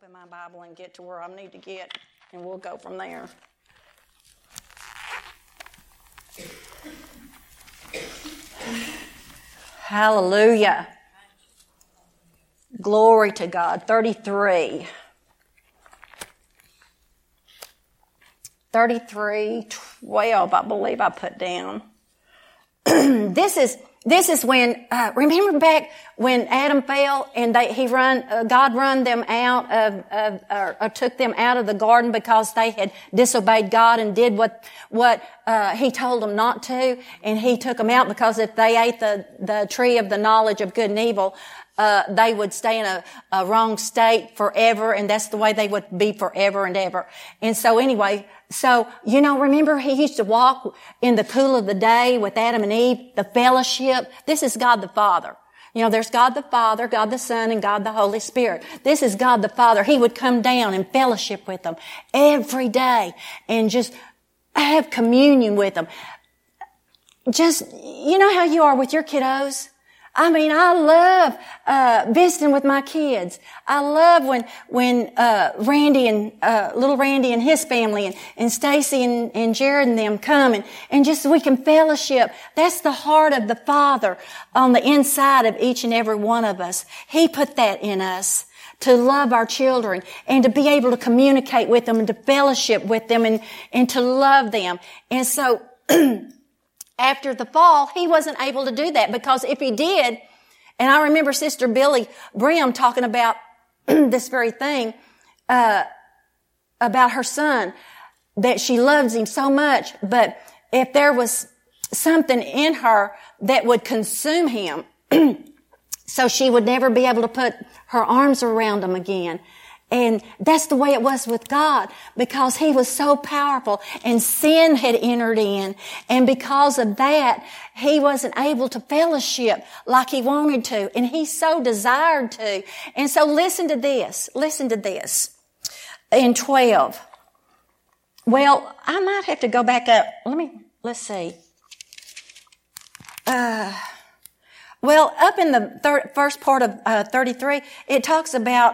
open my Bible and get to where I need to get, and we'll go from there. Hallelujah. Glory to God. 33. 33:12, I believe I put down. This is when, remember back when Adam fell and God run them out or took them out of the garden because they had disobeyed God and did what He told them not to, and He took them out because if they ate the tree of the knowledge of good and evil, they would stay in a wrong state forever, and that's the way they would be forever and ever. And so anyway, remember He used to walk in the cool of the day with Adam and Eve, the fellowship. This is God the Father. There's God the Father, God the Son, and God the Holy Spirit. This is God the Father. He would come down and fellowship with them every day and just have communion with them. Just, how you are with your kiddos? I mean, I love visiting with my kids. I love when Randy and little Randy and his family and Stacy and Jared and them come and just we can fellowship. That's the heart of the Father on the inside of each and every one of us. He put that in us to love our children and to be able to communicate with them and to fellowship with them and to love them. And so after the fall, He wasn't able to do that, because if He did, and I remember Sister Billy Brim talking about this very thing, about her son, that she loves him so much, but if there was something in her that would consume him, so she would never be able to put her arms around him again. And that's the way it was with God, because He was so powerful and sin had entered in. And because of that, He wasn't able to fellowship like He wanted to. And He so desired to. And so listen to this. In 12. Well, I might have to go back up. Let's see. Well, up in the first part of 33, it talks about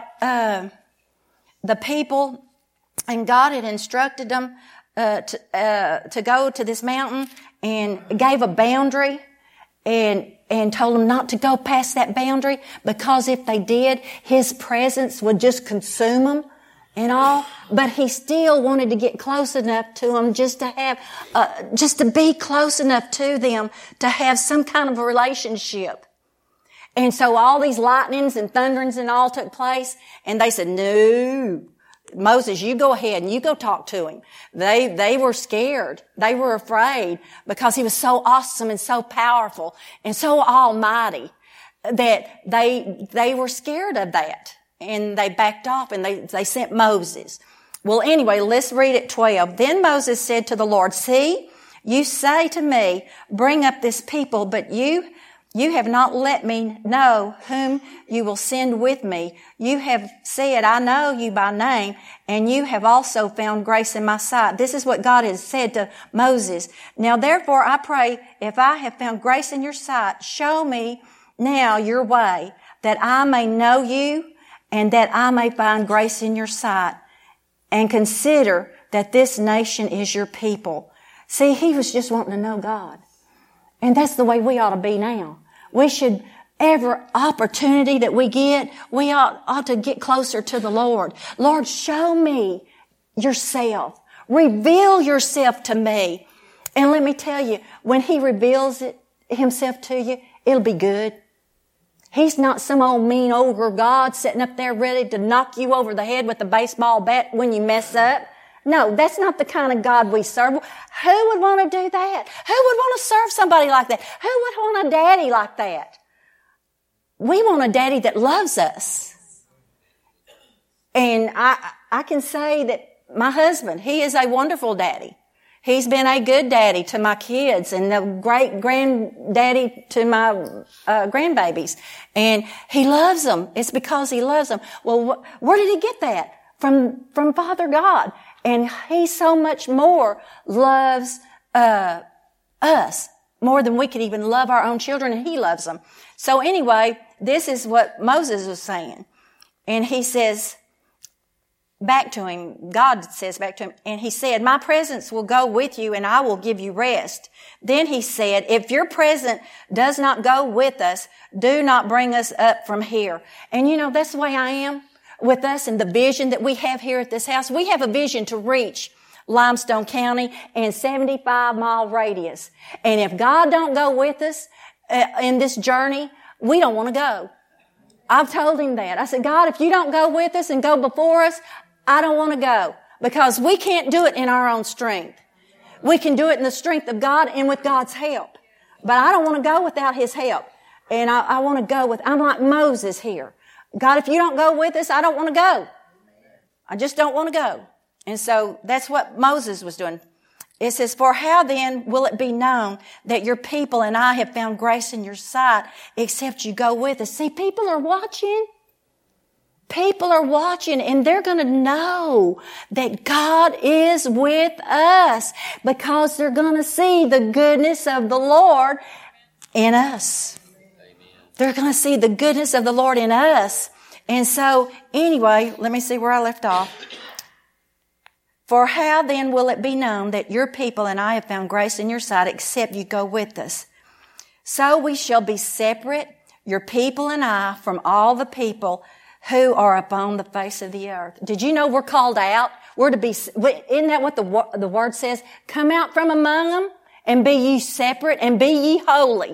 the people, and God had instructed them to go to this mountain and gave a boundary and told them not to go past that boundary, because if they did, His presence would just consume them and all. But He still wanted to get close enough to them just to have, just to be close enough to them to have some kind of a relationship. And so all these lightnings and thunderings and all took place, and they said, "No, Moses, you go ahead and you go talk to him." They were scared. They were afraid, because he was so awesome and so powerful and so almighty that they were scared of that. And they backed off and they sent Moses. Well, anyway, let's read it 12. Then Moses said to the Lord, "See, you say to me, bring up this people, but you have not let me know whom you will send with me. You have said, I know you by name, and you have also found grace in my sight." This is what God has said to Moses. "Now therefore I pray, if I have found grace in your sight, show me now your way, that I may know you, and that I may find grace in your sight. And consider that this nation is your people." See, he was just wanting to know God. And that's the way we ought to be now. We should, every opportunity that we get, we ought to get closer to the Lord. "Lord, show me yourself. Reveal yourself to me." And let me tell you, when He reveals Himself to you, it'll be good. He's not some old mean ogre God sitting up there ready to knock you over the head with a baseball bat when you mess up. No, that's not the kind of God we serve. Who would want to do that? Who would want to serve somebody like that? Who would want a daddy like that? We want a daddy that loves us. And I can say that my husband, he is a wonderful daddy. He's been a good daddy to my kids and a great granddaddy to my grandbabies. And he loves them. It's because he loves them. Well, where did he get that? From Father God. And He so much more loves us more than we could even love our own children, and He loves them. So anyway, this is what Moses was saying. And he says, back to him. God says back to him, and he said, my presence will go with you and I will give you rest. Then he said, if your presence does not go with us, do not bring us up from here. And that's the way I am with us and the vision that we have here at this house. We have a vision to reach Limestone County and 75-mile radius. And if God don't go with us in this journey, we don't want to go. I've told him that. I said, God, if you don't go with us and go before us, I don't want to go, because we can't do it in our own strength. We can do it in the strength of God and with God's help. But I don't want to go without his help. And I want to go I'm like Moses here. God, if you don't go with us, I don't want to go. I just don't want to go. And so that's what Moses was doing. It says, for how then will it be known that your people and I have found grace in your sight, except you go with us? See, people are watching. People are watching, and they're going to know that God is with us, because they're going to see the goodness of the Lord in us. Amen. They're going to see the goodness of the Lord in us. And so, anyway, let me see where I left off. For how then will it be known that your people and I have found grace in your sight, except you go with us? So we shall be separate, your people and I, from all the people who are upon the face of the earth. Did you know we're called out? We're to be, isn't that what the word says? Come out from among them and be ye separate and be ye holy.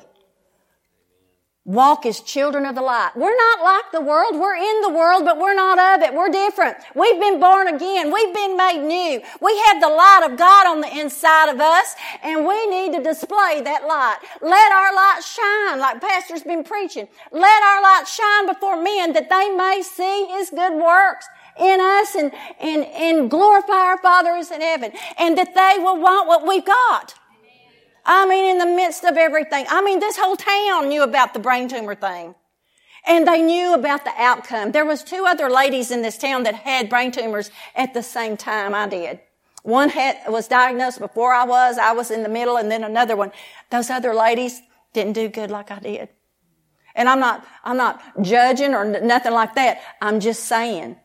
Walk as children of the light. We're not like the world. We're in the world, but we're not of it. We're different. We've been born again. We've been made new. We have the light of God on the inside of us, and we need to display that light. Let our light shine, like Pastor's been preaching. Let our light shine before men, that they may see his good works in us and glorify our Father who's in heaven, and that they will want what we've got. I mean, in the midst of everything. I mean, this whole town knew about the brain tumor thing. And they knew about the outcome. There was 2 other ladies in this town that had brain tumors at the same time I did. One was diagnosed before I was in the middle, and then another one. Those other ladies didn't do good like I did. And I'm not judging or nothing like that. I'm just saying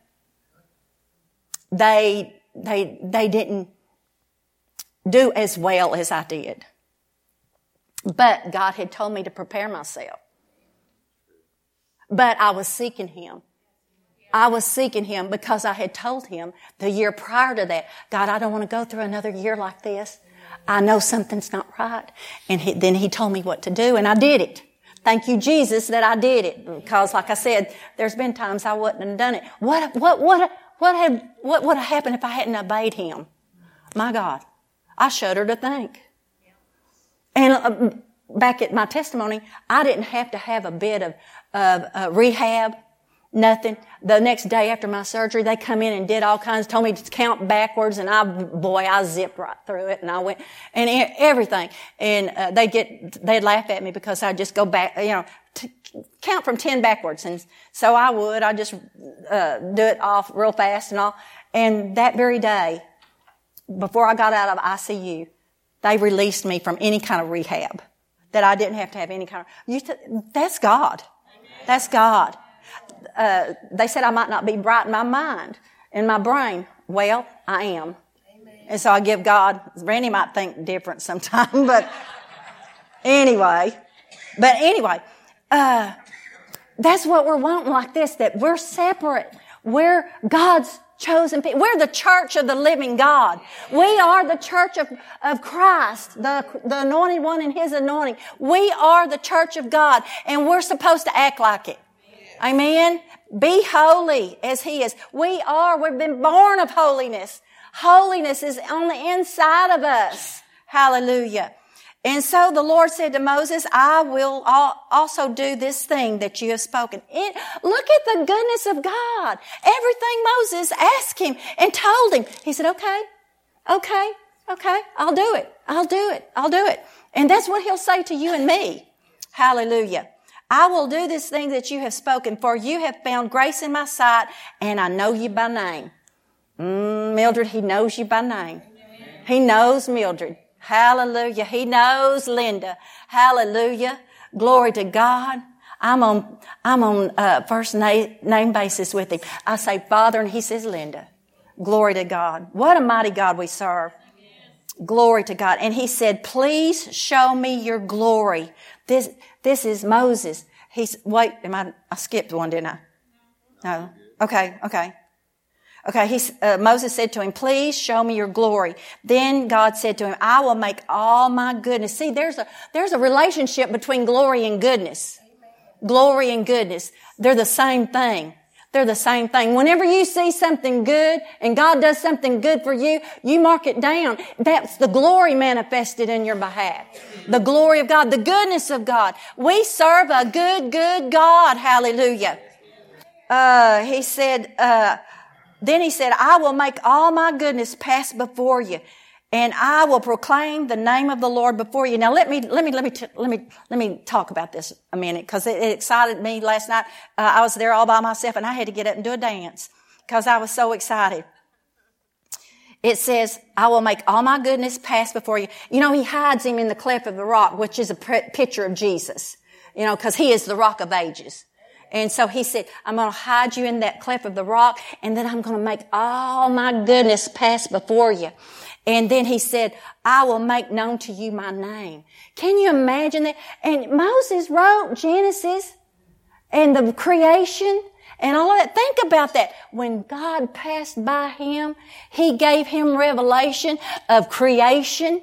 they didn't do as well as I did. But God had told me to prepare myself. But I was seeking him. I was seeking him because I had told him the year prior to that, God, I don't want to go through another year like this. I know something's not right. And then he told me what to do, and I did it. Thank you, Jesus, that I did it. Because like I said, there's been times I wouldn't have done it. What would have happened if I hadn't obeyed him? My God, I shudder to think. And back at my testimony, I didn't have to have a bit of rehab, nothing. The next day after my surgery, they come in and did all kinds, told me to count backwards, and I zipped right through it, and I went, and everything. And they'd laugh at me because I'd just go back, count from 10 backwards. And so I'd just do it off real fast and all. And that very day, before I got out of ICU, they released me from any kind of rehab, that I didn't have to have any kind of, that's God. That's God. They said I might not be bright in my mind, in my brain. Well, I am. Amen. And so I give God, Randy might think different sometime, but anyway, that's what we're wanting like this, that we're separate. We're God's chosen people. We're the church of the living God. We are the church of Christ, the anointed one and his anointing. We are the church of God, and we're supposed to act like it. Amen. Be holy as he is. We've been born of holiness. Holiness is on the inside of us. Hallelujah. And so the Lord said to Moses, I will also do this thing that you have spoken. Look at the goodness of God. Everything Moses asked him and told him. He said, okay, I'll do it. And that's what he'll say to you and me. Hallelujah. I will do this thing that you have spoken, for you have found grace in my sight, and I know you by name. Mildred, he knows you by name. He knows Mildred. Hallelujah. He knows Linda. Hallelujah. Glory to God. I'm on first name basis with him. I say Father, and he says Linda. Glory to God. What a mighty God we serve. Glory to God. And he said, please show me your glory. This is Moses. I skipped one, didn't I? No. Okay. Moses said to him, please show me your glory. Then God said to him, I will make all my goodness. See, there's a relationship between glory and goodness. Glory and goodness. They're the same thing. They're the same thing. Whenever you see something good and God does something good for you, you mark it down. That's the glory manifested in your behalf. The glory of God, the goodness of God. We serve a good, good God. Hallelujah. Then he said, I will make all my goodness pass before you, and I will proclaim the name of the Lord before you. Now let me talk about this a minute, because it excited me last night. I was there all by myself and I had to get up and do a dance because I was so excited. It says, I will make all my goodness pass before you. You know, he hides him in the cleft of the rock, which is a picture of Jesus, you know, because he is the rock of ages. And so he said, I'm going to hide you in that cleft of the rock, and then I'm going to make all my goodness pass before you. And then he said, I will make known to you my name. Can you imagine that? And Moses wrote Genesis and the creation and all of that. Think about that. When God passed by him, he gave him revelation of creation.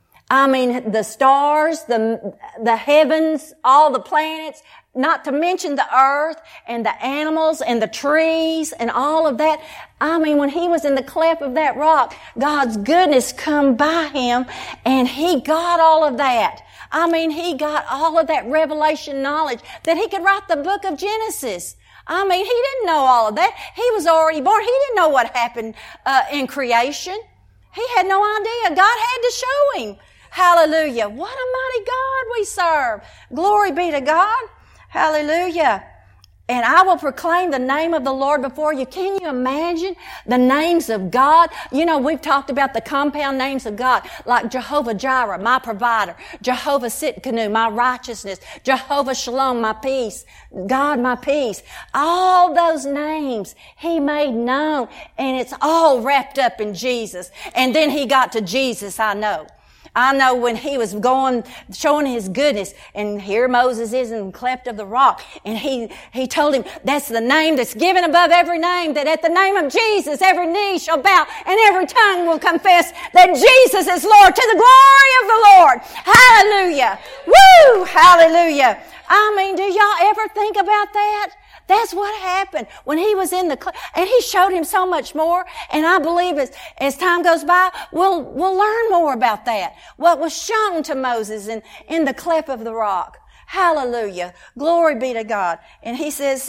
I mean, the stars, the heavens, all the planets, not to mention the earth and the animals and the trees and all of that. I mean, when he was in the cleft of that rock, God's goodness come by him, and he got all of that. I mean, he got all of that revelation knowledge that he could write the book of Genesis. I mean, he didn't know all of that. He was already born. He didn't know what happened in creation. He had no idea. God had to show him. Hallelujah. What a mighty God we serve. Glory be to God. Hallelujah. And I will proclaim the name of the Lord before you. Can you imagine the names of God? You know, we've talked about the compound names of God, like Jehovah Jireh, my provider, Jehovah Sitkanu, my righteousness, Jehovah Shalom, my peace, God, my peace. All those names he made known, and it's all wrapped up in Jesus. And then he got to Jesus, I know when he was showing his goodness, and here Moses is in the cleft of the rock, and he told him, that's the name that's given above every name, that at the name of Jesus every knee shall bow and every tongue will confess that Jesus is Lord, to the glory of the Lord. Hallelujah. Woo! Hallelujah. I mean, do y'all ever think about that? That's what happened when he was in the and he showed him so much more. And I believe as time goes by, we'll learn more about that. What was shown to Moses in the cleft of the rock. Hallelujah. Glory be to God. And he says,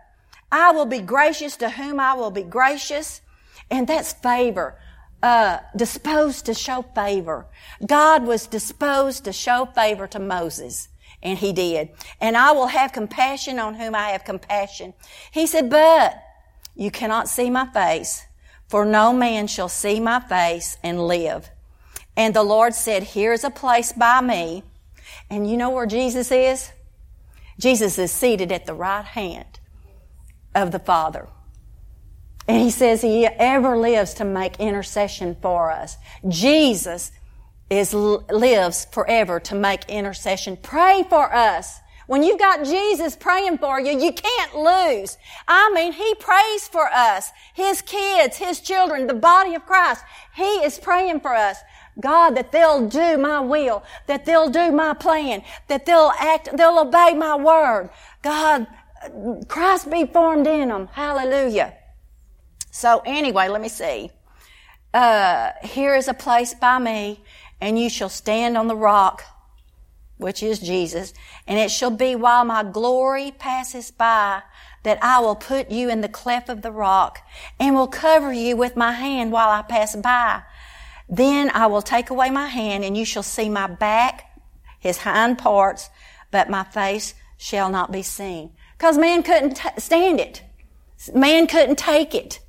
I will be gracious to whom I will be gracious. And that's favor. Disposed to show favor. God was disposed to show favor to Moses. And he did. And I will have compassion on whom I have compassion. He said, but you cannot see my face, for no man shall see my face and live. And the Lord said, here's a place by me. And you know where Jesus is? Jesus is seated at the right hand of the Father. And he says he ever lives to make intercession for us. Jesus lives forever to make intercession. Pray for us. When you've got Jesus praying for you, you can't lose. I mean, he prays for us, his kids, his children, the body of Christ. He is praying for us. God, that they'll do my will, that they'll do my plan, that they'll obey my word. God, Christ be formed in them. Hallelujah. So anyway, let me see. Here is a place by me, and you shall stand on the rock, which is Jesus, and it shall be while my glory passes by that I will put you in the cleft of the rock and will cover you with my hand while I pass by. Then I will take away my hand, and you shall see my back, his hind parts, but my face shall not be seen. Because man couldn't stand it. Man couldn't take it.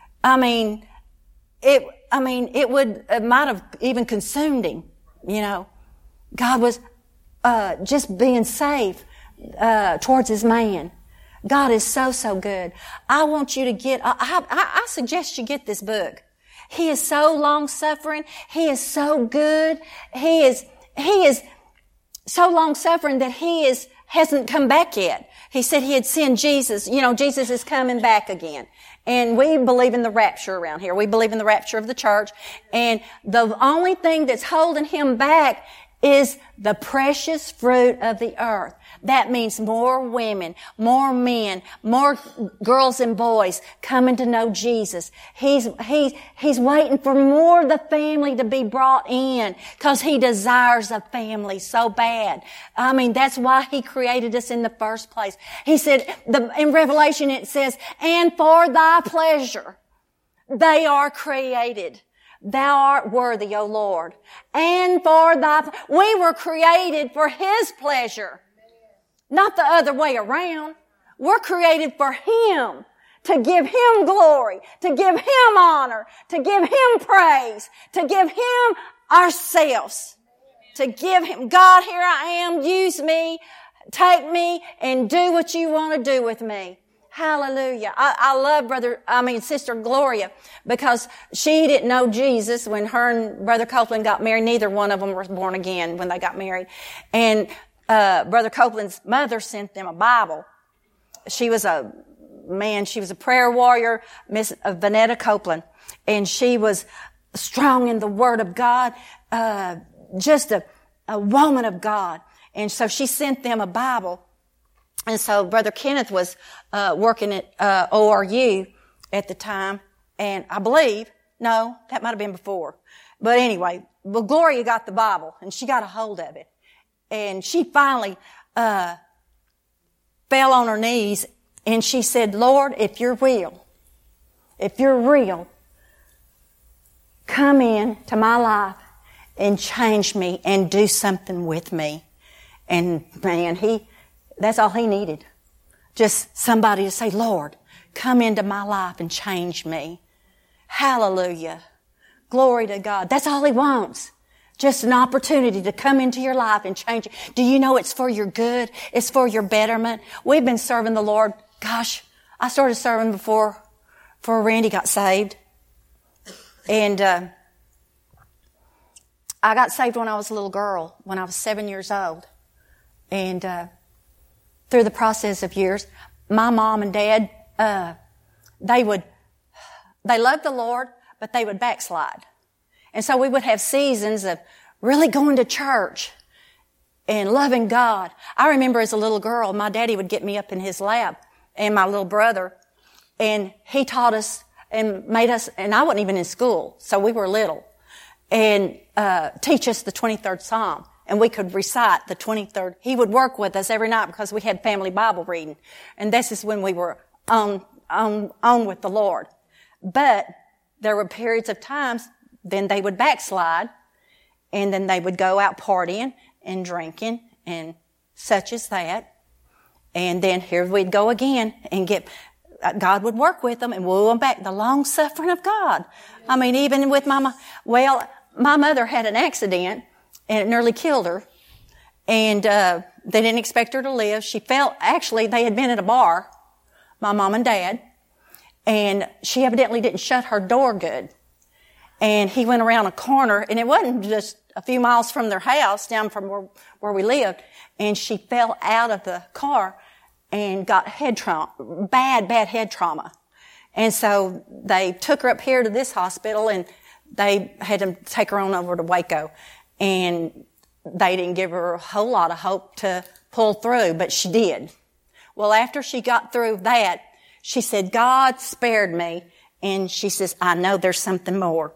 It might have even consumed him, you know. God was just being safe towards his man. God is so, so good. I want you to get, I suggest you get this book. He is so long-suffering. He is so good. He is so long-suffering that hasn't come back yet. He said he had sent Jesus. You know, Jesus is coming back again. And we believe in the rapture around here. We believe in the rapture of the church. And the only thing that's holding him back is the precious fruit of the earth. That means more women, more men, more girls and boys coming to know Jesus. He's waiting for more of the family to be brought in because he desires a family so bad. I mean, that's why he created us in the first place. He said, in Revelation it says, and for thy pleasure they are created. Thou art worthy, O Lord. And we were created for his pleasure. Not the other way around. We're created for him, to give him glory, to give him honor, to give him praise, to give him ourselves, to give him, God, here I am, use me, take me, and do what you want to do with me. Hallelujah. I love Sister Gloria, because she didn't know Jesus when her and Brother Copeland got married. Neither one of them was born again when they got married. And Brother Copeland's mother sent them a Bible. She was a prayer warrior, Miss Vanetta Copeland. And she was strong in the Word of God, just a woman of God. And so she sent them a Bible. And so Brother Kenneth was working at ORU at the time. And I believe, no, that might have been before. But anyway, Gloria got the Bible, and she got a hold of it. And she finally fell on her knees, and she said, Lord, if you're real, come in to my life and change me and do something with me. And man, that's all he needed. Just somebody to say, Lord, come into my life and change me. Hallelujah. Glory to God. That's all he wants. Just an opportunity to come into your life and change it. Do you know it's for your good? It's for your betterment. We've been serving the Lord. Gosh, I started serving before Randy got saved. And I got saved when I was a little girl, when I was 7 years old. And through the process of years, my mom and dad, they loved the Lord, but they would backslide. And so we would have seasons of really going to church and loving God. I remember as a little girl, my daddy would get me up in his lap, and my little brother, and he taught us and made us, and I wasn't even in school, so we were little, and teach us the 23rd Psalm. And we could recite the 23rd. He would work with us every night because we had family Bible reading. And this is when we were on with the Lord. But there were periods of times, then they would backslide, and then they would go out partying and drinking and such as that. And then here we'd go again and God would work with them and woo them back. The long suffering of God. I mean, even with my mother had an accident, and it nearly killed her. And they didn't expect her to live. Actually, they had been at a bar, my mom and dad, and she evidently didn't shut her door good. And he went around a corner, and it wasn't just a few miles from their house, down from where we lived, and she fell out of the car and got head trauma, bad head trauma. And so they took her up here to this hospital, and they had to take her on over to Waco. And they didn't give her a whole lot of hope to pull through, but she did. Well, after she got through that, she said, God spared me. And she says, I know there's something more.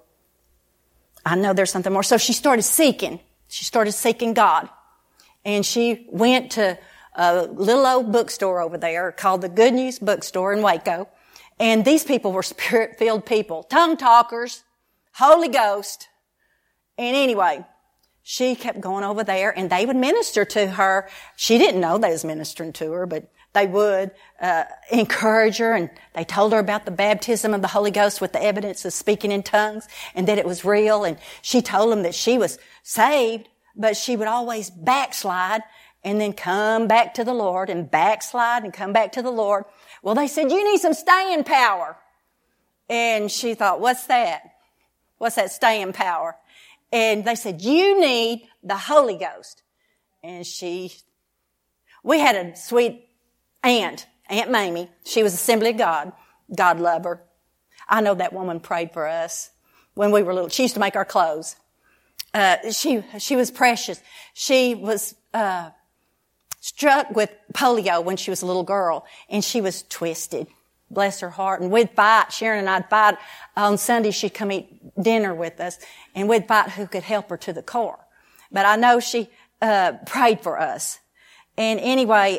So she started seeking. She started seeking God. And she went to a little old bookstore over there called the Good News Bookstore in Waco. And these people were spirit-filled people, tongue talkers, Holy Ghost. And anyway, she kept going over there, and they would minister to her. She didn't know they was ministering to her, but they would encourage her, and they told her about the baptism of the Holy Ghost with the evidence of speaking in tongues, and that it was real. And she told them that she was saved, but she would always backslide. and then come back to the Lord and backslide and come back to the Lord. Well, they said, you need some staying power. And she thought, what's that? What's that staying power? And they said, you need the Holy Ghost. And we had a sweet aunt, Aunt Mamie. She was Assembly of God. God love her. I know that woman prayed for us when we were little. She used to make our clothes. She was precious. She was, struck with polio when she was a little girl, and she was twisted. Bless her heart. And we'd fight. Sharon and I'd fight. On Sunday, she'd come eat dinner with us, and we'd fight who could help her to the core. But I know she prayed for us. And anyway,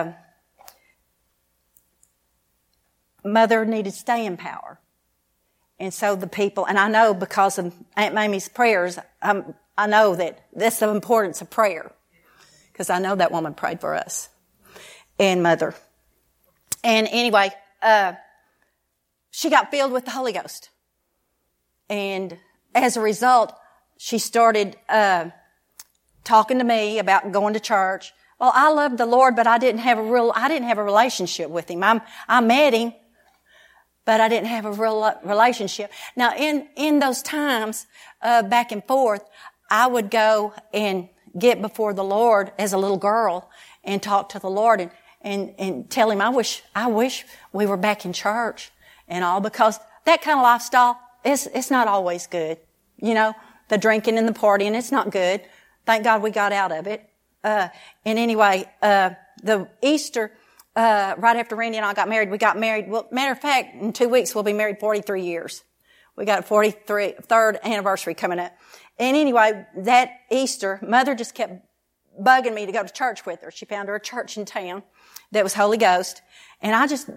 Mother needed staying power. And so the people, and I know because of Aunt Mamie's prayers, I know that that's the importance of prayer. Because I know that woman prayed for us. And Mother. And anyway, she got filled with the Holy Ghost. And as a result, she started talking to me about going to church. Well, I loved the Lord, but I didn't have a relationship with Him. I met Him, but I didn't have a real relationship. Now, in those times, back and forth, I would go and get before the Lord as a little girl and talk to the Lord and tell Him, I wish we were back in church and all, because that kind of lifestyle, it's not always good. You know, the drinking and the partying, it's not good. Thank God we got out of it. And anyway, the Easter, right after Randy and I got married, we got married. Well, matter of fact, in 2 weeks, we'll be married 43 years. We got a 43rd anniversary coming up. And anyway, that Easter, Mother just kept bugging me to go to church with her. She found her a church in town that was Holy Ghost. And I just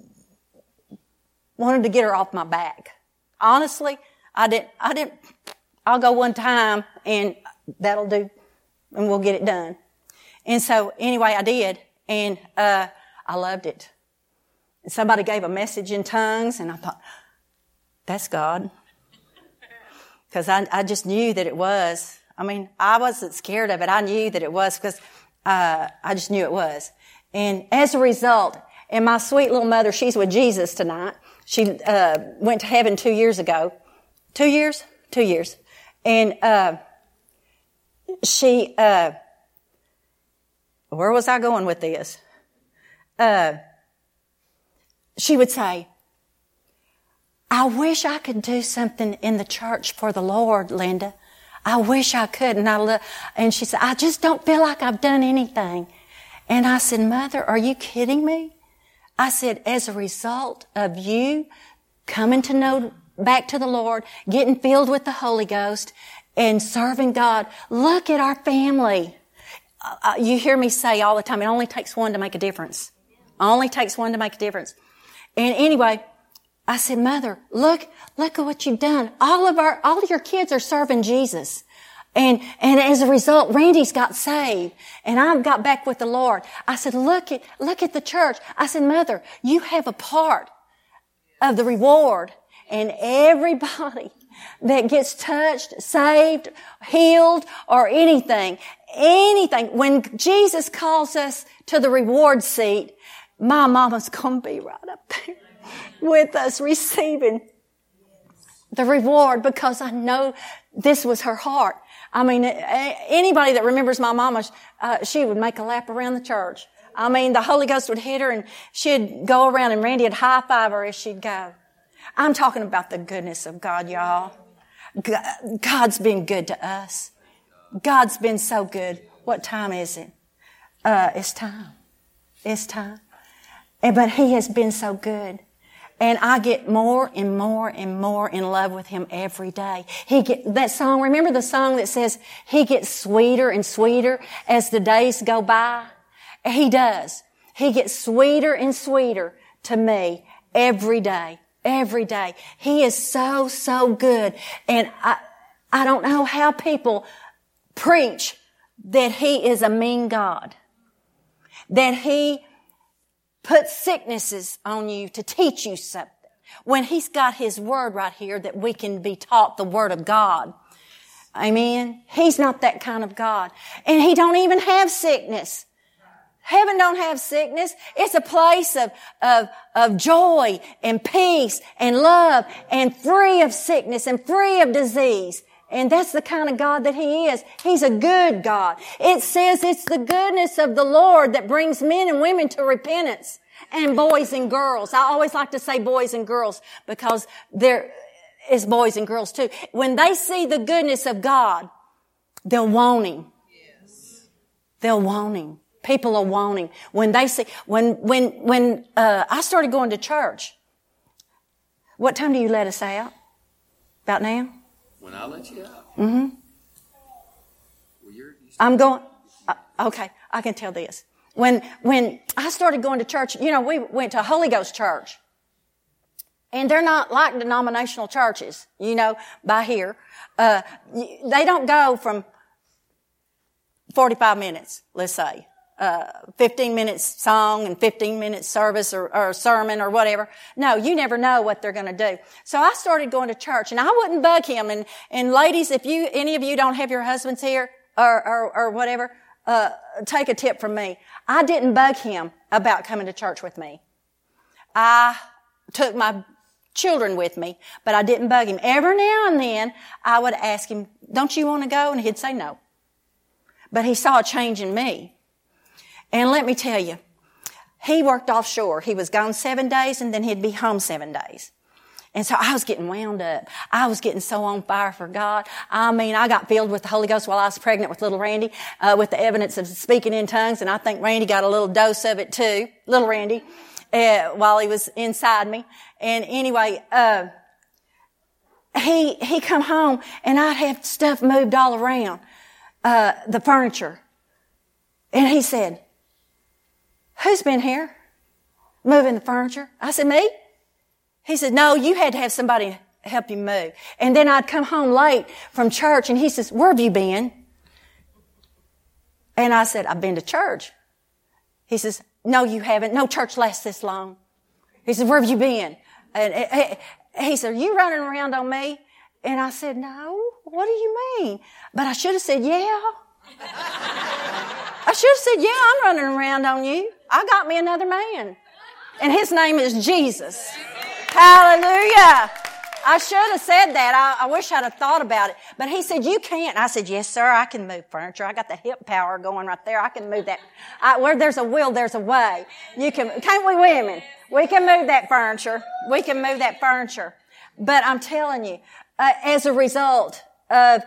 wanted to get her off my back. Honestly, I didn't, I'll go one time and that'll do, and we'll get it done. And so anyway, I did. And, I loved it. And somebody gave a message in tongues, and I thought, that's God. Because I just knew that it was. I mean, I wasn't scared of it. I knew that it was because I just knew it was. And as a result, and my sweet little mother, she's with Jesus tonight. She went to heaven 2 years ago. 2 years? 2 years. And she, where was I going with this? She would say, I wish I could do something in the church for the Lord, Linda. I wish I could. And she said, I just don't feel like I've done anything. And I said, Mother, are you kidding me? I said, as a result of you coming to know back to the Lord, getting filled with the Holy Ghost and serving God, look at our family. You hear me say all the time, it only takes one to make a difference. Only takes one to make a difference. And anyway, I said, Mother, look at what you've done. All of your kids are serving Jesus. And as a result, Randy's got saved and I've got back with the Lord. I said, look at the church. I said, Mother, you have a part of the reward, and everybody that gets touched, saved, healed, or anything, when Jesus calls us to the reward seat, my mama's going to be right up there with us receiving the reward, because I know this was her heart. I mean, anybody that remembers my mama, she would make a lap around the church. I mean, the Holy Ghost would hit her and she'd go around and Randy would high five her as she'd go. I'm talking about the goodness of God, y'all. God's been good to us. God's been so good. What time is it? It's time. It's time. But He has been so good. And I get more and more and more in love with Him every day. That song, remember the song that says, He gets sweeter and sweeter as the days go by? He does. He gets sweeter and sweeter to me every day. Every day. He is so, so good. And I don't know how people preach that He is a mean God. That He puts sicknesses on you to teach you something, when He's got His Word right here that we can be taught the Word of God. Amen. He's not that kind of God. And He don't even have sickness. Heaven don't have sickness. It's a place of joy and peace and love and free of sickness and free of disease. And that's the kind of God that He is. He's a good God. It says it's the goodness of the Lord that brings men and women to repentance. And boys and girls. I always like to say boys and girls because there is boys and girls too. When they see the goodness of God, they'll want Him. Yes. They'll want Him. People are wanting. When they see, when I started going to church, what time do you let us out? About now? When I let you out. Mm-hmm. Well, I'm going, okay, I can tell this. When I started going to church, you know, we went to a Holy Ghost church. And they're not like denominational churches, you know, by here. They don't go from 45 minutes, let's say. 15 minutes song and 15 minutes service or sermon or whatever. No, you never know what they're going to do. So I started going to church and I wouldn't bug him. And ladies, if any of you don't have your husbands here or whatever, take a tip from me. I didn't bug him about coming to church with me. I took my children with me, but I didn't bug him. Every now and then I would ask him, don't you want to go? And he'd say no. But he saw a change in me. And let me tell you, he worked offshore. He was gone 7 days and then he'd be home 7 days. And so I was getting wound up. I was getting so on fire for God. I mean, I got filled with the Holy Ghost while I was pregnant with little Randy, with the evidence of speaking in tongues. And I think Randy got a little dose of it too, little Randy, while he was inside me. And anyway, he come home and I'd have stuff moved all around, the furniture. And he said, who's been here moving the furniture? I said, me? He said, no, you had to have somebody help you move. And then I'd come home late from church and he says, where have you been? And I said, I've been to church. He says, no, you haven't. No church lasts this long. He said, where have you been? And he said, are you running around on me? And I said, no, what do you mean? But I should have said, yeah. I should have said, yeah, I'm running around on you. I got me another man. And his name is Jesus. Hallelujah. I should have said that. I wish I'd have thought about it. But he said, you can't. I said, yes, sir, I can move furniture. I got the hip power going right there. I can move that. Where there's a will, there's a way. Can't we women? We can move that furniture. We can move that furniture. But I'm telling you, as a result of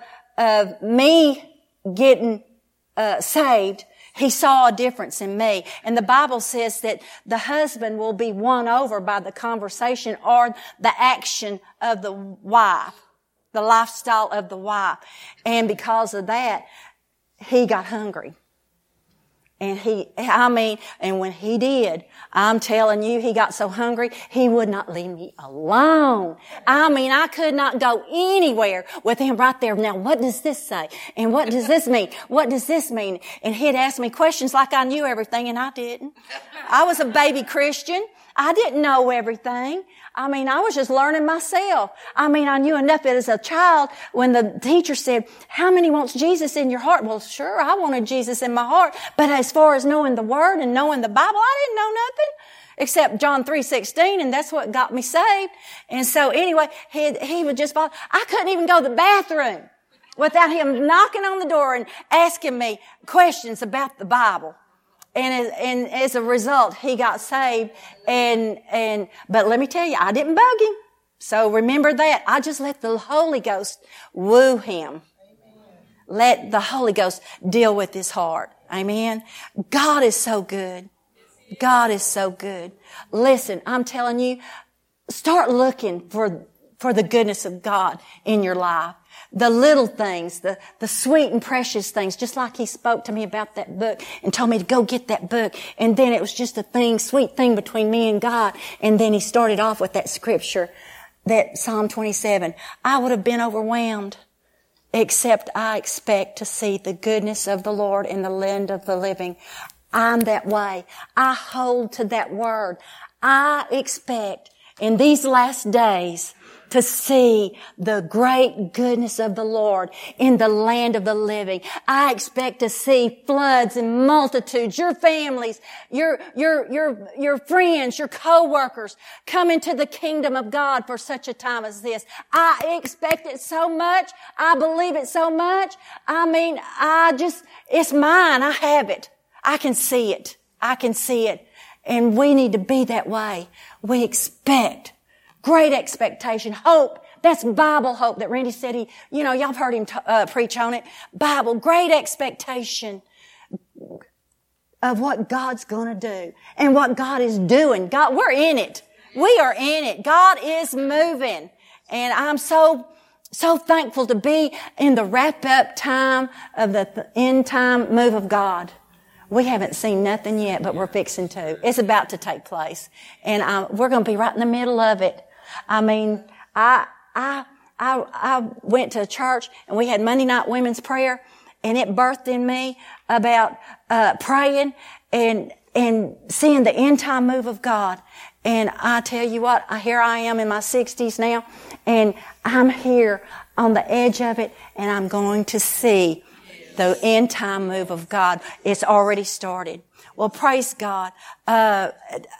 me getting saved, he saw a difference in me. And the Bible says that the husband will be won over by the conversation or the action of the wife, the lifestyle of the wife. And because of that, he got hungry. And and when he did, I'm telling you, he got so hungry, he would not leave me alone. I could not go anywhere with him right there. Now, what does this say? And what does this mean? What does this mean? And he'd ask me questions like I knew everything, and I didn't. I was a baby Christian. I didn't know everything. I was just learning myself. I knew enough as a child when the teacher said, how many wants Jesus in your heart? Well, sure, I wanted Jesus in my heart. But as far as knowing the Word and knowing the Bible, I didn't know nothing except John 3:16, and that's what got me saved. And so anyway, he would just follow. I couldn't even go to the bathroom without him knocking on the door and asking me questions about the Bible. And as a result, he got saved. But let me tell you, I didn't bug him. So remember that. I just let the Holy Ghost woo him. Amen. Let the Holy Ghost deal with his heart. Amen. God is so good. God is so good. Listen, I'm telling you, start looking for the goodness of God in your life. The little things, the sweet and precious things, just like he spoke to me about that book and told me to go get that book. And then it was just a sweet thing between me and God. And then he started off with that scripture, that Psalm 27. I would have been overwhelmed, except I expect to see the goodness of the Lord in the land of the living. I'm that way. I hold to that word. I expect in these last days to see the great goodness of the Lord in the land of the living. I expect to see floods and multitudes, your families, your friends, your co-workers come into the kingdom of God for such a time as this. I expect it so much. I believe it so much. I mean, it's mine. I have it. I can see it. I can see it. And we need to be that way. We expect great expectation, hope. That's Bible hope that Randy said y'all have heard him preach on it. Bible, great expectation of what God's gonna do and what God is doing. God, we're in it. We are in it. God is moving. And I'm so thankful to be in the wrap up time of the end time move of God. We haven't seen nothing yet, but we're fixing to. It's about to take place. And we're going to be right in the middle of it. I mean, I went to a church and we had Monday night women's prayer, and it birthed in me about praying and seeing the end time move of God. And I tell you what, here I am in my 60s now, and I'm here on the edge of it, and I'm going to see the end time move of God. It's already started. Well, praise God. Hey,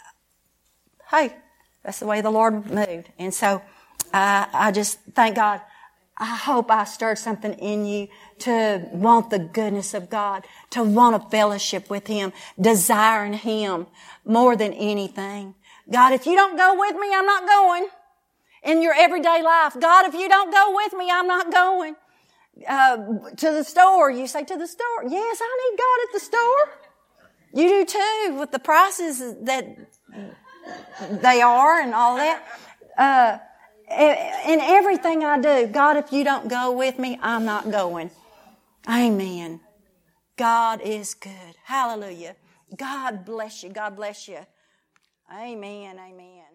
that's the way the Lord moved. And so, I just thank God. I hope I stirred something in you to want the goodness of God, to want a fellowship with Him, desiring Him more than anything. God, if you don't go with me, I'm not going. In your everyday life, God, if you don't go with me, I'm not going. To the store, you say to the store, yes, I need God at the store. You do too, with the prices that they are and all that. In everything I do, God, if you don't go with me, I'm not going. Amen. God is good. Hallelujah. God bless you. God bless you. Amen. Amen.